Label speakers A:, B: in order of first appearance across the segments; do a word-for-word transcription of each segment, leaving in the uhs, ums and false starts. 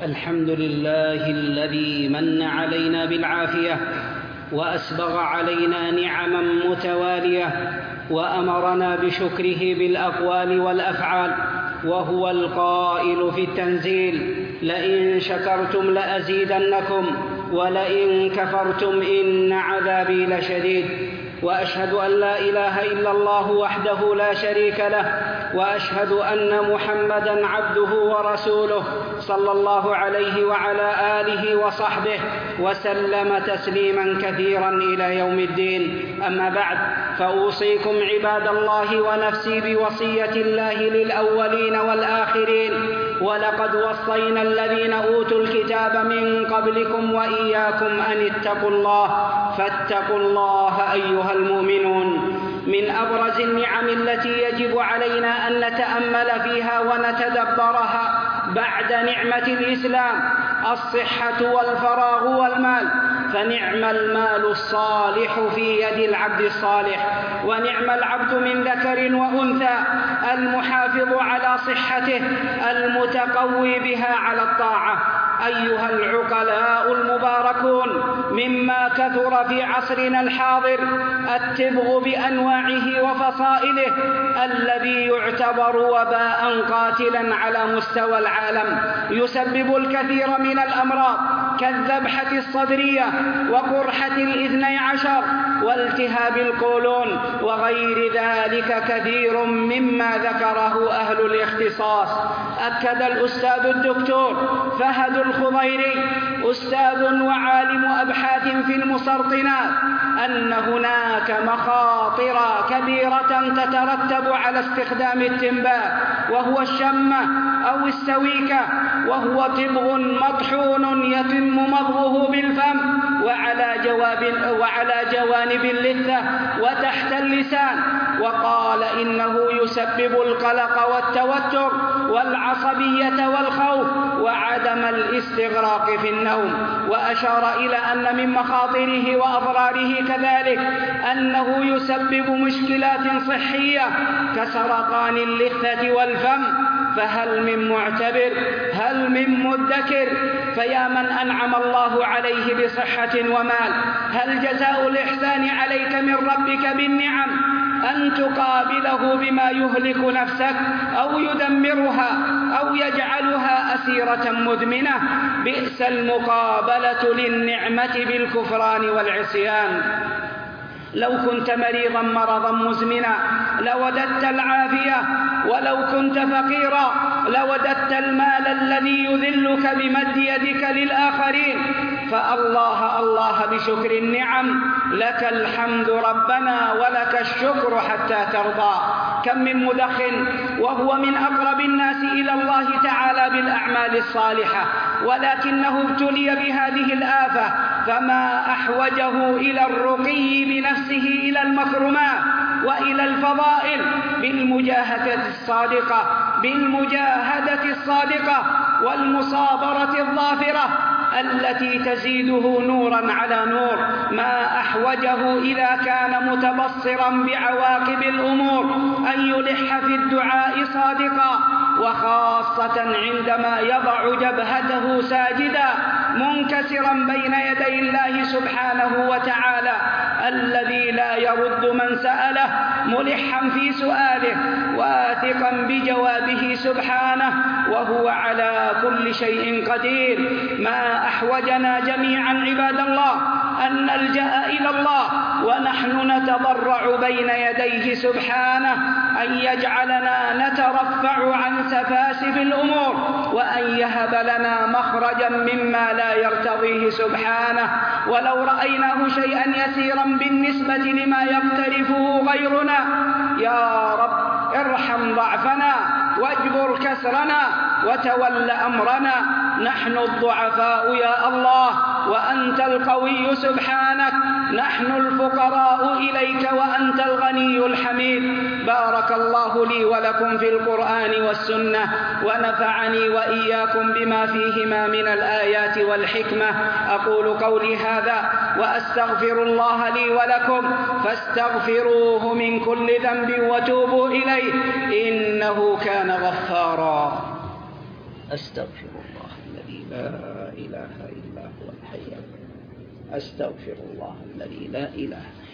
A: الحمد لله الذي من علينا بالعافية وأسبغ علينا نعما متوالية وأمرنا بشكره بالأقوال والأفعال، وهو القائل في التنزيل: لئن شكرتم لأزيدنكم ولئن كفرتم إن عذابي لشديد. وأشهد أن لا إله إلا الله وحده لا شريك له، وأشهد أن محمدًا عبده ورسوله صلى الله عليه وعلى آله وصحبه وسلم تسليمًا كثيرًا إلى يوم الدين. أما بعد، فأوصيكم عباد الله ونفسي بوصية الله للأولين والآخرين. ولقد وصينا الذين أوتوا الكتاب من قبلكم وإياكم أن اتقوا الله، فاتقوا الله أيها المؤمنون. من أبرز النعم التي يجب علينا أن نتأمل فيها ونتدبرها بعد نعمة الإسلام الصحة والفراغ والمال، فنعم المال الصالح في يد العبد الصالح، ونعم العبد من ذكر وأنثى المحافظ على صحته المتقوي بها على الطاعة. أيها العقلاء المباركون، مما كثر في عصرنا الحاضر التبغ بأنواعه وفصائله الذي يعتبر وباء قاتلا على مستوى العالم، يسبب الكثير من الأمراض كالذبحة الصدرية وقرحة الاثني عشر والتهاب القولون وغير ذلك كثير مما ذكره أهل الاختصاص. أكد الأستاذ الدكتور فهد الخضيري أستاذ وعالم أبحاث في المسرطنات أن هناك مخاطر كبيرة تترتب على استخدام التنبات، وهو الشمة أو السويكة، وهو تبغ مطحون يتم مضغه بالفم وعلى, جواب وعلى جوانب اللثة وتحت اللسان. وقال إنه يسبب القلق والتوتر والعصبية والخوف وعدم الاستغراق في النوم. وأشار إلى أن من مخاطره وأضراره كذلك أنه يسبب مشكلات صحية كسرطان اللثة والفم. فهل من معتبر؟ هل من مدكر؟ فيا من أنعم الله عليه بصحة ومال، هل جزاء الإحسان عليك من ربك بالنعم أن تقابله بما يهلك نفسك أو يدمرها أو يجعلها أسيرة مدمنة؟ بئس المقابلة للنعمة بالكفران والعصيان. لو كنت مريضا مرضا مزمنا لوددت العافية، ولو كنت فقيرا لوددت المال الذي يذلك بمد يدك للآخرين. فالله الله بشكر النعم، لك الحمد ربنا ولك الشكر حتى ترضى. كم من مدخن وهو من أقرب الناس إلى الله تعالى بالأعمال الصالحة، ولكنه ابتلي بهذه الآفة، فما أحوجه إلى الرقي بنفسه إلى المكرمات وإلى الفضائل بالمجاهدة الصادقة بالمجاهدة الصادقة والمصابرة الظافرة التي تزيده نورا على نور. ما أحوجه إذا كان متبصرا بعواقب الأمور أن يلح في الدعاء صادقا، وخاصة عندما يضع جبهته ساجدا منكسرا بين يدي الله سبحانه وتعالى الذي لا يرد من سأله، ملحا في سؤاله واثقا بجوابه سبحانه، وهو على كل شيء قدير. ما أحوجنا جميعا عباد الله أن نلجأ إلى الله ونحن نتضرع بين يديه سبحانه أن يجعلنا نترفع عن سفاسف الأمور، وأن يهب لنا مخرجا مما لا يرتضيه سبحانه. ولو رأيناه شيئا يسيرا بالنسبة لما يقترفه غيرنا، يا رب ارحم ضعفنا واجبر كسرنا وتول أمرنا. نحن الضعفاء يا الله وأنت القوي سبحانك، نحن الفقراء إليك وأنت الغني الحميد. بارك الله لي ولكم في القرآن والسنة، ونفعني وإياكم بما فيهما من الآيات والحكمة. أقول قولي هذا وأستغفر الله لي ولكم، فاستغفروه من كل ذنب وتوبوا إليه إنه كان غفارا. أستغفر الله الذي الذي لا إله إلا هو الحي. أستغفر الله الذي لا إله إلا هو.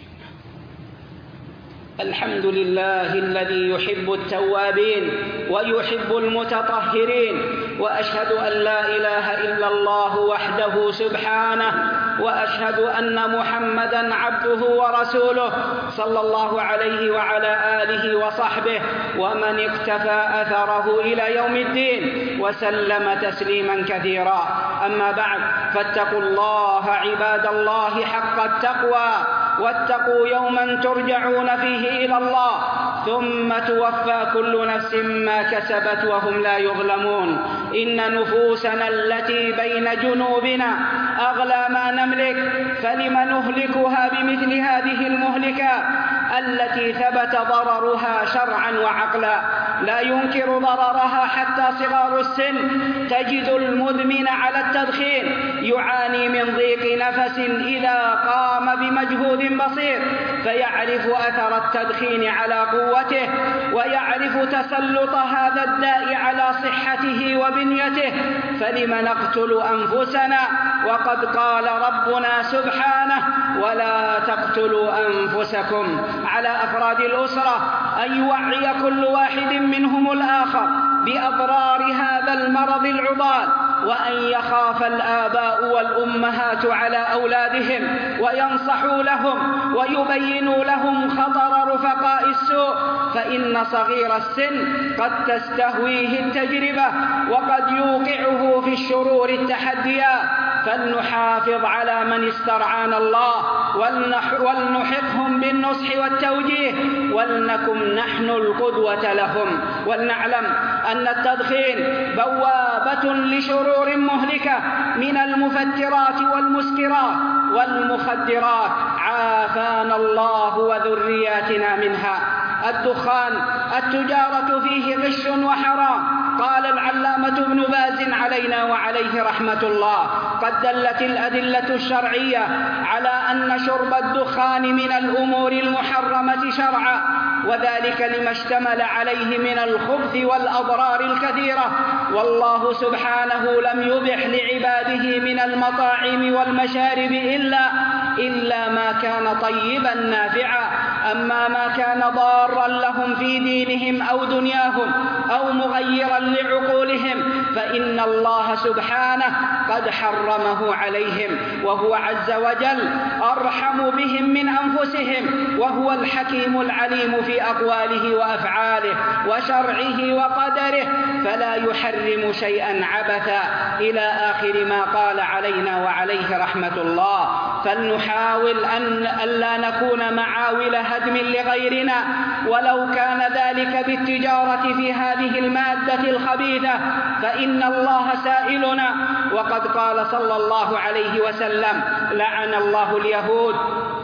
A: الحمد لله الذي يحب التوابين ويحب المتطهرين، وأشهد أن لا إله إلا الله وحده سبحانه، وأشهد أن محمدًا عبده ورسوله صلى الله عليه وعلى آله وصحبه ومن اقتفى أثره إلى يوم الدين وسلم تسليمًا كثيرا. أما بعد، فاتقوا الله عباد الله حق التقوى، واتقوا يومًا ترجعون فيه إلى الله ثم توفى كل نفس ما كسبت وهم لا يظلمون. إن نفوسنا التي بين جنوبنا أغلى ما نملك، فلم نهلكها بمثل هذه المهلكات التي ثبت ضررها شرعا وعقلا؟ لا ينكر ضررها حتى صغار السن. تجد المدمن على التدخين يعاني من ضيق نفس إذا قام بمجهود بسيط، فيعرف أثر التدخين على قوته، ويعرف تسلط هذا الداء على صحته وبنيته. فلم نقتل أنفسنا وقد قال ربنا سبحانه: ولا تقتلوا أنفسكم. على أفراد الأسرة أن يوعي كل واحد منهم الآخر بأضرار هذا المرض العضال، وأن يخاف الآباء والأمهات على أولادهم وينصحوا لهم ويبينوا لهم خطر رفقاء السوء، فإن صغير السن قد تستهويه التجربة وقد يوقعه في الشرور التحديات. فلنحافظ على من استرعانا الله، ولنحقهم بالنصح والتوجيه، ولنكن نحن القدوة لهم. ولنعلم أن التدخين بوابة لشرور مهلكة من المفترات والمسكرات والمخدرات، عافانا الله وذرياتنا منها. الدخان التجارة فيه غش وحرام. قال العلامة ابن باز علينا وعليه رحمة الله: قد دلت الأدلة الشرعية على أن شرب الدخان من الأمور المحرمة شرعا، وذلك لما اشتمل عليه من الخبث والأضرار الكثيرة. والله سبحانه لم يبح لعباده من المطاعم والمشارب إلا إلا ما كان طيبا نافعا. أما ما كان ضارا لهم في دينهم أو دنياهم أو مغيرا لعقولهم فإن الله سبحانه قد حرمه عليهم، وهو عز وجل أرحم بهم من أنفسهم، وهو الحكيم العليم في أقواله وأفعاله وشرعه وقدره، فلا يحرم شيئا عبثا، إلى آخر ما قال علينا وعليه رحمة الله. فلنحاول أن ألا نكون معاول هدم لغيرنا، ولو كان ذلك بالتجارة في هذه المادة الخبيثة، فإن الله سائلنا. وقد قال صلى الله عليه وسلم: لعن الله اليهود،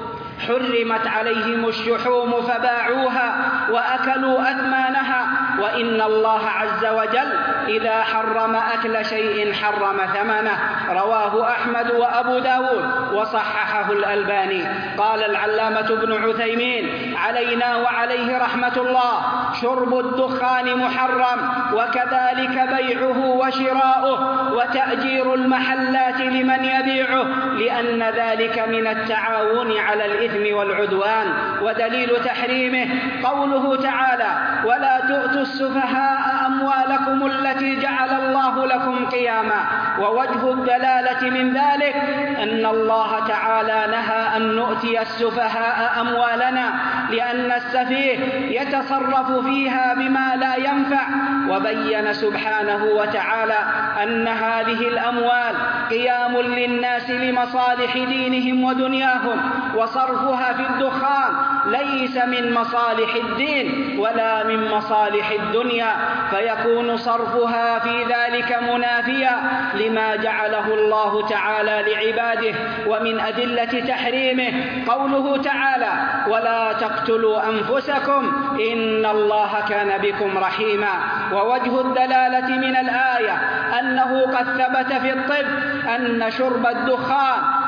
A: حرمت عليهم الشحوم فباعوها وأكلوا أثمانها، وإن الله عز وجل إذا حرم أكل شيء حرم ثمنه. رواه أحمد وأبو داود وصححه الألباني. قال العلامة ابن عثيمين علينا وعليه رحمة الله: شرب الدخان محرم، وكذلك بيعه وشراؤه وتأجير المحلات لمن يبيعه، لأن ذلك من التعاون على الإثم والعدوان. ودليل تحريمه قوله تعالى: ولا تؤتوا السفهاء أموالكم التي جعل الله لكم قياما. ووجه الدلالة من ذلك أن الله تعالى نهى أن نؤتي السفهاء أموالنا، لأن السفيه يتصرف فيها بما لا ينفع. وبين سبحانه وتعالى أن هذه الأموال قيام للناس لمصالح دينهم ودنياهم، وصرفها في الدخان ليس من مصالح الدين ولا من مصالح الدنيا، فيكون صرفها في ذلك منافيا لما جعله الله تعالى لعباده. ومن أدلة تحريمه قوله تعالى: ولا تقتلوا أنفسكم إن الله كان بكم رحيما. ووجه الدلالة من الآية أنه قد ثبت في الطب أن شرب الدخان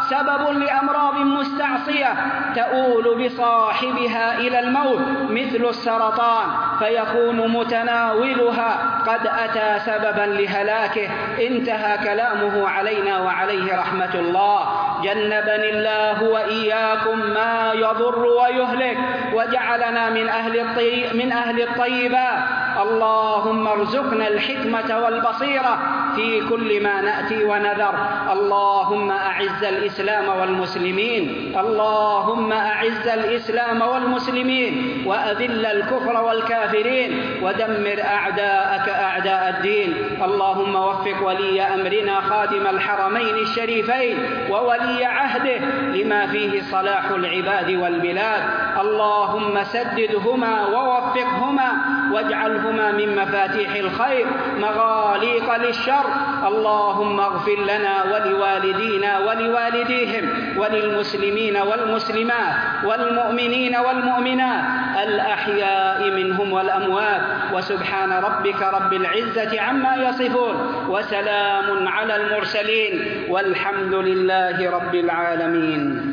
A: سبب لأمراض مستعصية تؤول بصاحبها إلى الموت مثل السرطان، فيكون متناولها قد أتى سببا لهلاكه. انتهى كلامه علينا وعليه رحمة الله. جنبني الله وإياكم ما يضر ويهلك، وجعلنا من أهل الطيب من أهل الطيبات. اللهم ارزقنا الحكمة والبصيرة في كل ما نأتي ونذر. اللهم أعز الإسلام والمسلمين، اللهم أعز الإسلام والمسلمين، وأذل الكفر والكافرين، ودمر أعداءك أعداء الدين. اللهم وفق ولي أمرنا خادم الحرمين الشريفين وولي عهده لما فيه صلاح العباد والبلاد. اللهم سددهما ووفقهما واجعلهما من مفاتيح الخير مغاليق للشر. اللهم اغفر لنا ولوالدينا ولوالديهم وللمسلمين والمسلمات والمؤمنين والمؤمنات الأحياء منهم والأموات. وسبحان ربك رب العزة عما يصفون، وسلام على المرسلين، والحمد لله رب العالمين.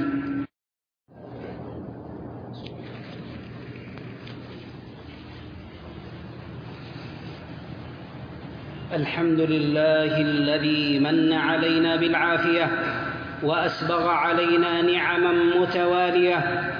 A: الحمد لله الذي من علينا بالعافية وأسبغ علينا نعما متوالية،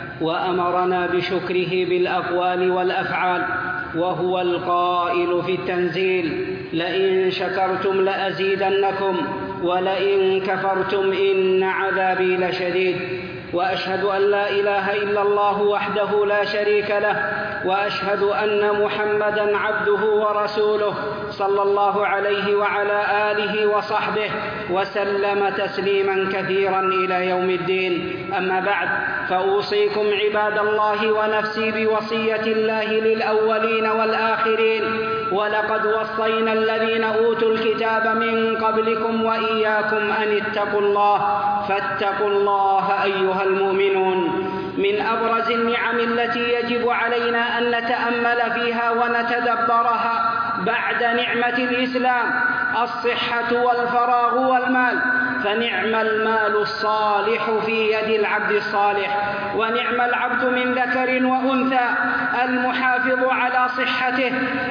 A: وأمرنا بشكره بالأقوال والأفعال، وهو القائل في التنزيل: لئن شكرتم لأزيدنكم ولئن كفرتم إن عذابي لشديد. وأشهد أن لا إله إلا الله وحده لا شريك له، وأشهد أن محمدًا عبده ورسوله صلى الله عليه وعلى آله وصحبه وسلم تسليمًا كثيرًا إلى يوم الدين. أما بعد، فأوصيكم عباد الله ونفسي بوصية الله للأولين والآخرين. ولقد وصينا الذين أوتوا الكتاب من قبلكم وإياكم أن اتقوا الله، فاتقوا الله أيها المؤمنون. من أبرز النعم التي يجب علينا أن نتأمل فيها ونتدبرها بعد نعمة الإسلام الصحة والفراغ والمال. فنعم المال الصالح في يد العبد الصالح، ونعم العبد من ذكر وأنثى المحافظ على صحته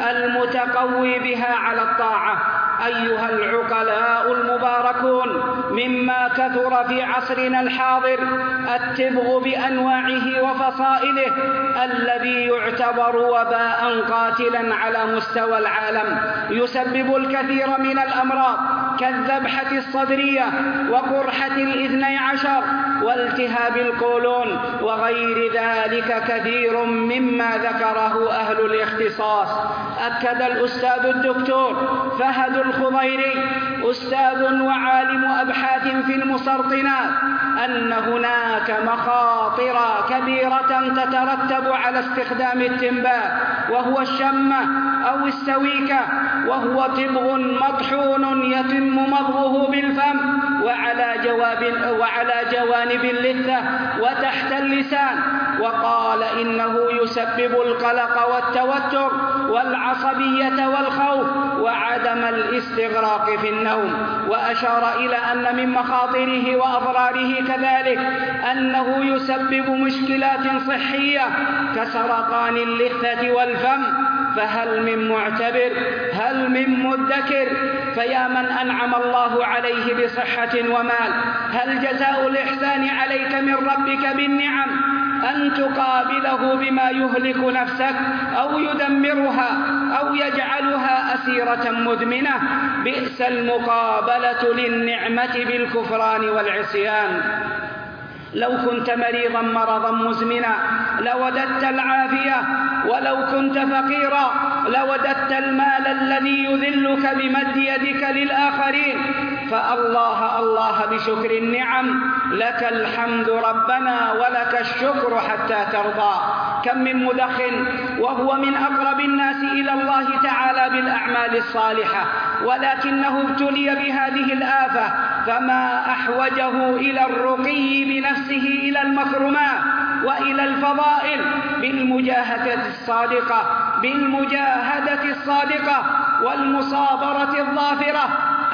A: المتقوي بها على الطاعة. أيها العقلاء المباركون، مما كثر في عصرنا الحاضر التبغ بأنواعه وفصائله الذي يعتبر وباء قاتلا على مستوى العالم، يسبب الكثير من الأمراض كالذبحة الصدرية وقرحة الاثني عشر والتهاب القولون وغير ذلك كثير مما ذكره أهل الاختصاص. أكد الأستاذ الدكتور فهد الخضيري أستاذ وعالم أبحاث في المسرطنات أن هناك مخاطر كبيرة تترتب على استخدام التنبات، وهو الشمة أو السويكة، وهو تبغ مطحون يتم مضغه بالفم وعلى جواب وعلى جوانب اللثة وتحت اللسان. وقال إنه يسبب القلق والتوتر والعصبية والخوف وعدم الاستغراق في النوم. وأشار إلى أن من مخاطره وأضراره كذلك أنه يسبب مشكلات صحية كسرطان اللثة والفم. فهل من معتبر؟ هل من مدكر؟ فيا من أنعم الله عليه بصحة ومال، هل جزاء الإحسان عليك من ربك بالنعم أن تقابله بما يهلك نفسك أو يدمرها أو يجعلها أسيرة مدمنة؟ بئس المقابلة للنعمة بالكفران والعصيان. لو كنت مريضا مرضا مزمنا لوددت العافية، ولو كنت فقيرا لوددت المال الذي يذلك بمد يدك للآخرين. فالله الله بشكر النعم، لك الحمد ربنا ولك الشكر حتى ترضى. كم من مدخن وهو من أقرب الناس إلى الله تعالى بالأعمال الصالحة، ولكنه ابتلي بهذه الآفة، فما أحوجه إلى الرقي بنفسه إلى المكرمات وإلى الفضائل بالمجاهدة الصادقة بالمجاهدة الصادقة والمصابرة الظافرة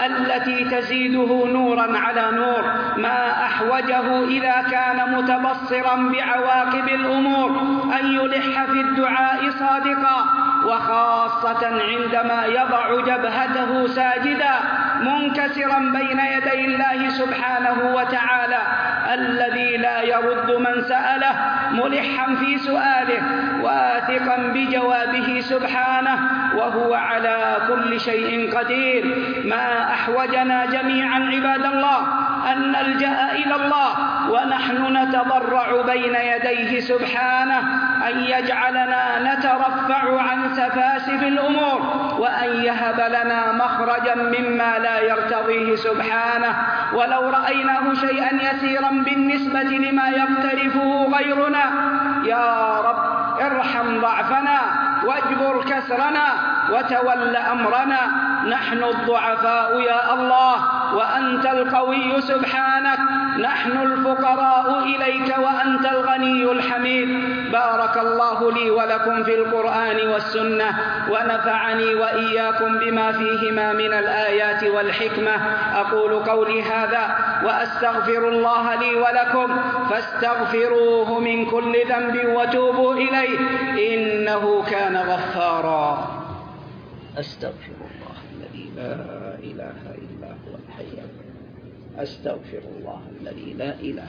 A: التي تزيده نورا على نور، ما أحوجه إذا كان متبصرا بعواقب الأمور أن يلح في الدعاء صادقا، وخاصة عندما يضع جبهته ساجدا منكسرا بين يدي الله سبحانه وتعالى الذي لا يرد من سأله، ملحا في سؤاله واثقا بجوابه سبحانه، وهو على كل شيء قدير. ما أحوجنا جميعا عباد الله أن نلجأ إلى الله ونحن نتضرع بين يديه سبحانه أن يجعلنا نترفع عن سفاسف الأمور، وأن يهب لنا مخرجا مما لا يرتضيه سبحانه، ولو رأيناه شيئا يسيرا بالنسبة لما يقترفه غيرنا. يا رب ارحم ضعفنا واجبر كسرنا وتول أمرنا، نحن الضعفاء يا الله وأنت القوي سبحانك، نحن الفقراء إليك وأنت الغني الحميد. بارك الله لي ولكم في القرآن والسنة، ونفعني وإياكم بما فيهما من الآيات والحكمة. أقول قولي هذا وأستغفر الله لي ولكم، فاستغفروه من كل ذنب وتوبوا إليه إنه كان غفارا. أستغفر الله الذي لا إله إلا هو الحي، أستغفر الله الذي لا إله.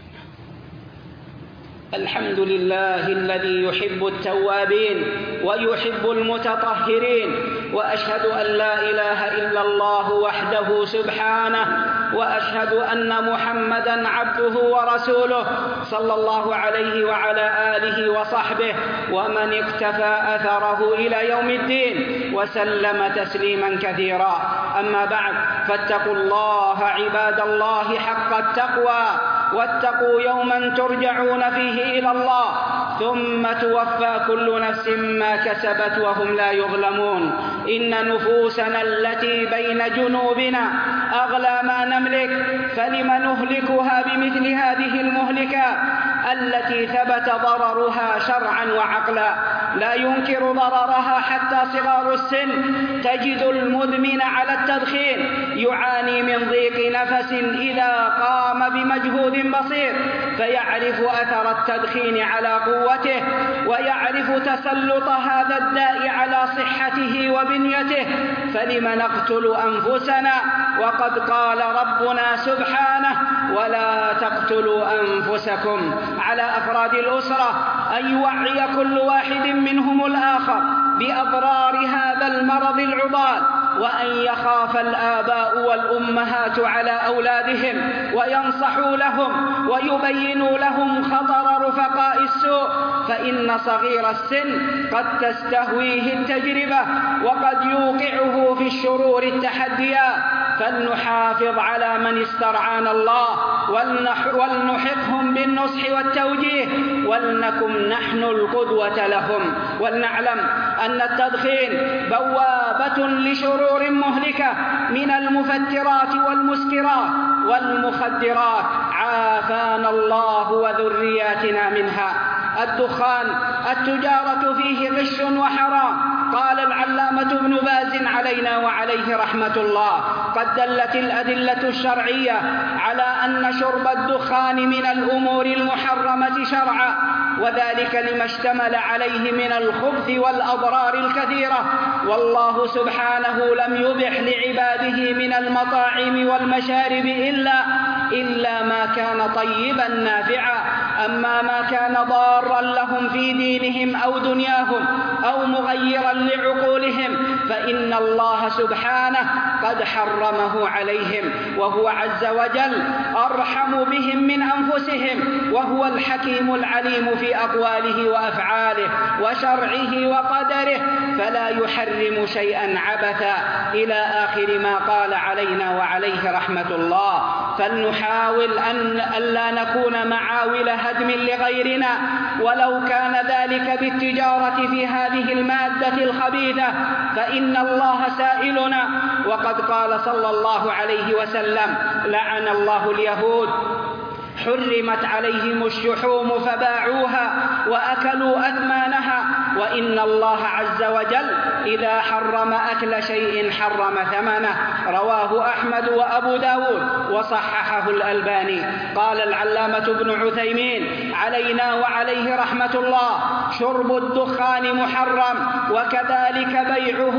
A: الحمد لله الذي يحب التوابين ويحب المتطهرين، وأشهد أن لا إله إلا الله وحده سبحانه، وأشهد أن محمدًا عبده ورسوله صلى الله عليه وعلى آله وصحبه ومن اقتفى أثره إلى يوم الدين وسلم تسليمًا كثيرا. أما بعد، فاتقوا الله عباد الله حق التقوى، واتقوا يوما ترجعون فيه إلى الله ثم توفى كل نفس ما كسبت وهم لا يظلمون. إن نفوسنا التي بين جنوبنا أغلى ما نملك، فلم نهلكها بمثل هذه المهلكات التي ثبت ضررها شرعا وعقلا. لا ينكر ضررها حتى صغار السن. تجد المدمن على التدخين يعاني من ضيق نفس إذا قام بمجهود بسيط، فيعرف أثر التدخين على قوته، ويعرف تسلط هذا الداء على صحته وبنيته. فلم نقتل أنفسنا وقد قال ربنا سبحانه: ولا تقتلوا أنفسكم. على أفراد الأسرة أن يوعي كل واحد منهم الآخر بأضرار هذا المرض العضال، وأن يخاف الآباء والأمهات على أولادهم وينصحوا لهم ويبينوا لهم خطر رفقاء السوء، فإن صغير السن قد تستهويه التجربة وقد يوقعه في الشرور التحديات. فلنحافظ على من استرعانا الله ولنحقهم بالنصح والتوجيه، ولنكن نحن القدوة لهم. ولنعلم أن التدخين بوابة لشرور مهلكة من المفترات والمسكرات والمخدرات، عافانا الله وذرياتنا منها. الدخان التجارة فيه غش وحرام. قال العلامة ابن باز علينا وعليه رحمة الله: قد دلت الأدلة الشرعية على أن شرب الدخان من الأمور المحرمة شرعا، وذلك لما اشتمل عليه من الخبث والأضرار الكثيرة. والله سبحانه لم يبح لعباده من المطاعم والمشارب إلا إلا ما كان طيبا نافعا. أما ما كان ضارا لهم في دينهم أو دنياهم أو مغيرا لعقولهم فإن الله سبحانه قد حرمه عليهم، وهو عز وجل أرحم بهم من أنفسهم، وهو الحكيم العليم في أقواله وأفعاله وشرعه وقدره، فلا يحرم شيئا عبثا إلى آخر ما قال علينا وعليه رحمة الله. فلنحاول أن ألا نكون معاول هدم لغيرنا، ولو كان ذلك بالتجارة في هذه المادة الخبيثة، فإن الله سائلنا. وقد قال صلى الله عليه وسلم: لعن الله اليهود، حرمت عليهم الشحوم فباعوها وأكلوا أثمانها، وإن الله عز وجل إذا حرم أكل شيء حرم ثمنه. رواه أحمد وأبو داود وصححه الألباني. قال العلامة ابن عثيمين علينا وعليه رحمة الله: شرب الدخان محرم، وكذلك بيعه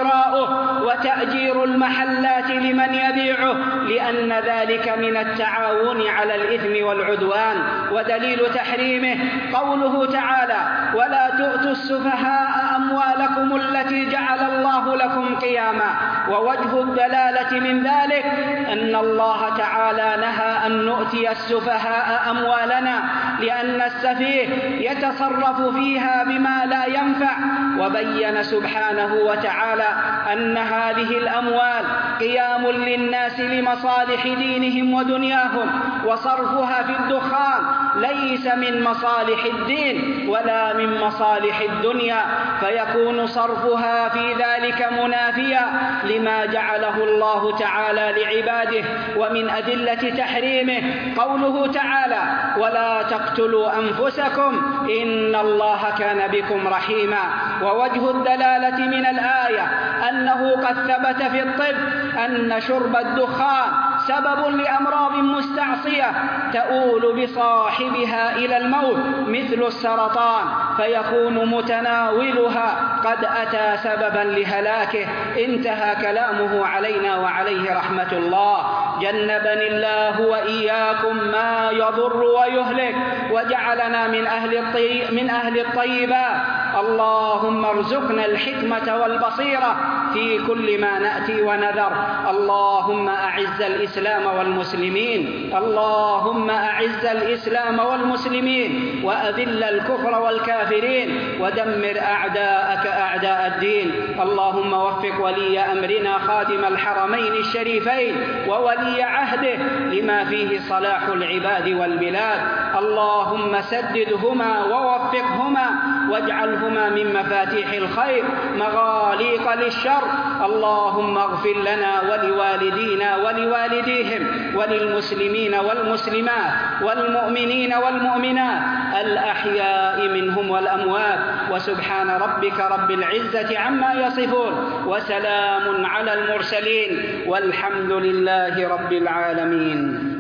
A: وشراؤه وتأجير المحلات لمن يبيعه، لأن ذلك من التعاون على الإثم والعدوان. ودليل تحريمه قوله تعالى: ولا تؤتوا السفهاء أموالكم التي جعل الله لكم قياما. ووجه الدلالة من ذلك أن الله تعالى نهى أن نؤتي السفهاء أموالنا، لأن السفيه يتصرف فيها بما لا ينفع. وبين سبحانه وتعالى أن هذه الأموال قيام للناس لمصالح دينهم ودنياهم، وصرفها في الدخان ليس من مصالح الدين ولا من مصالح الدنيا، فيكون صرفها في ذلك منافيا لما جعله الله تعالى لعباده. ومن أدلة تحريمه قوله تعالى: ولا تقتلوا أنفسكم إن الله كان بكم رحيما. ووجه الدلالة من الآية أنه قد ثبت في الطب أن شرب الدخان سبب لأمراض مستعصية تؤول بصاحبها إلى الموت مثل السرطان، فيكون متناولها قد أتى سببا لهلاكه. انتهى كلامه علينا وعليه رحمة الله. جنبني الله وإياكم ما يضر ويهلك، وجعلنا من أهل الطيب من أهل الطيبات. اللهم ارزقنا الحكمة والبصيرة في كل ما نأتي ونذر. اللهم أعز الإسلام والمسلمين اللهم أعز الإسلام والمسلمين وأذل الكفر والكافرين، ودمر أعداءك أعداء الدين. اللهم وفق ولي أمرنا خادم الحرمين الشريفين وولي عهده لما فيه صلاح العباد والبلاد. اللهم سددهما ووفقهما واجعلهما من مفاتيح الخير مغاليق للشر. اللهم اغفر لنا ولوالدينا ولوالديهم وللمسلمين والمسلمات والمؤمنين والمؤمنات الأحياء منهم والأموات. وسبحان ربك رب العزة عما يصفون، وسلام على المرسلين، والحمد لله رب العالمين.